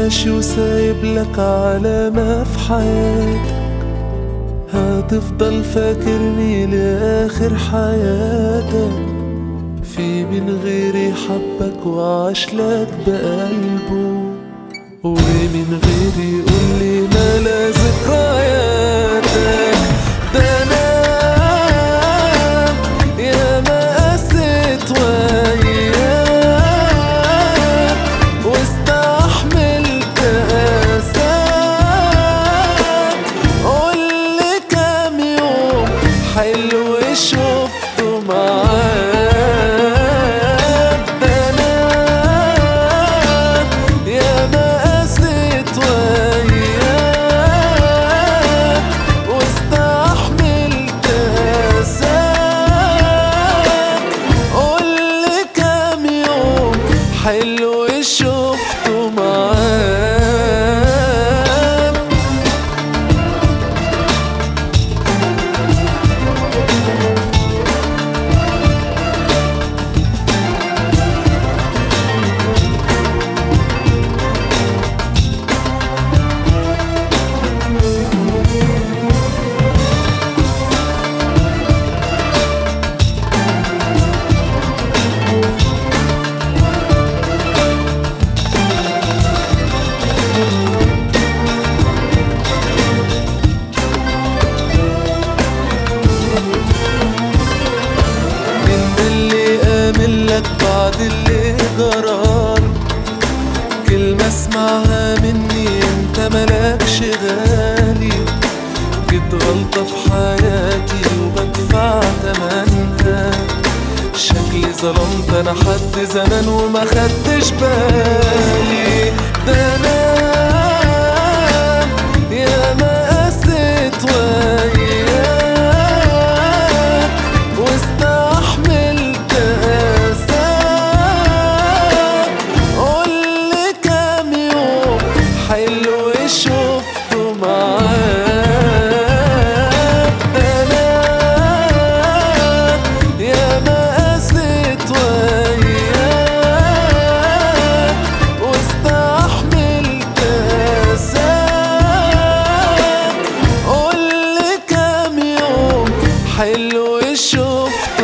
ماشي وسايب لك علامة في حياتك، هتفضل فاكرني لآخر حياتك. في من غيري حبك وعاش لك بقلبه، ومن غيري يقولي ملا ذكرياتك. ده أنا يا ما قست وياك واستحملت قاساك. قولي كام يوم حلو شفته معاك. ده أنا يا ما قست وياك واستحملت قاساك. قولي كام يوم حلو شفته معاك. بعد اللي جرال كلمة اسمعها مني انت ملكش غالي. جيت غلطة في حياتي وبدفع تمنها، شكلي ظلمت انا حد زمان وما خدتش بالي. ده انا يا ما قست وياك واستحملت قاساك. قولي كام يوم حلو شفته معاك. ده أنا يا ما قست وياك واستحملت قاساك. قولي كام يوم حلو شفته